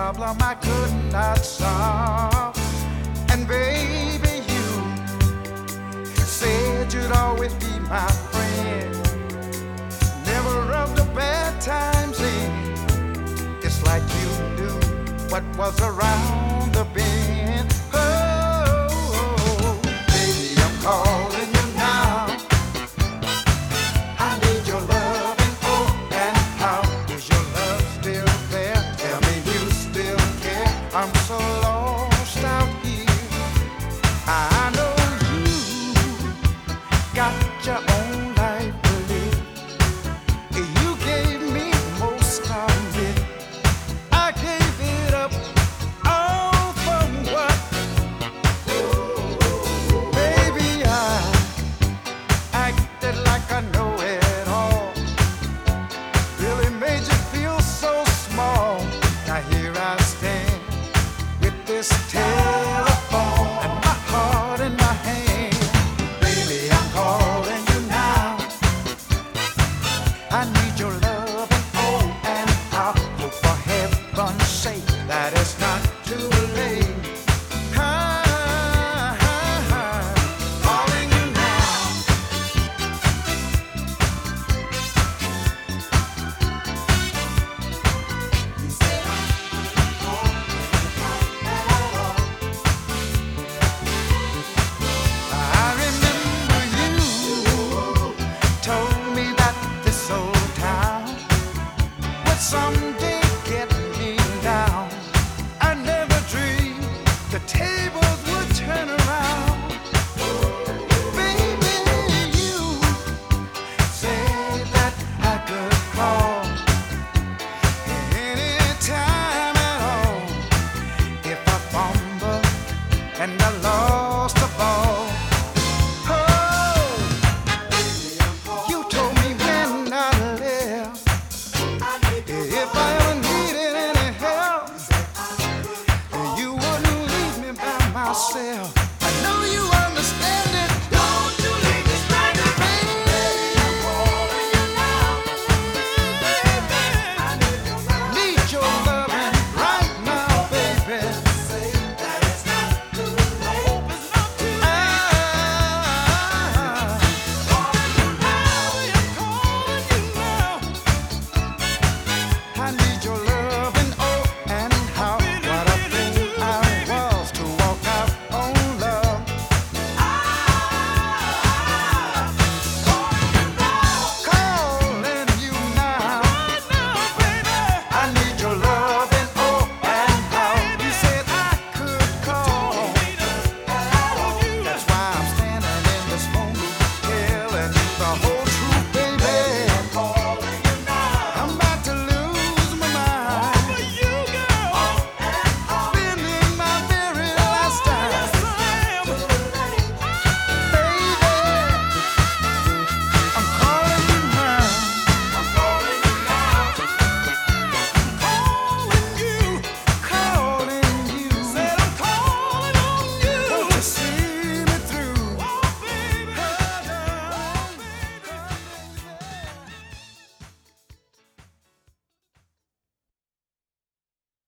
problem I could not solve. And baby, you said you'd always be my friend, never rub the bad times in. It's like you knew what was around the bend. Oh, baby, I'm calling you now. I need your love and oh, and how is your love still there? Tell me you still care. I'm so lost out here. I know you got your own life to live. You gave me most of it. I gave it up all for what? Baby, I acted like I know it all. Really made you feel so small. Now here I stand with this telephone and my heart in my hand. Baby, I'm calling you now. I need your love and oh, and I hope for heaven's sake that it's not too late. Calling you now. I remember you told me that this old town would someday get me down. I never dreamed the tables would turn around. Baby, you said that I could call anytime at all if I fumble and I lost the ball. Oh, you told me when I left, if I ever needed any help, you wouldn't leave me by myself. I know you understand.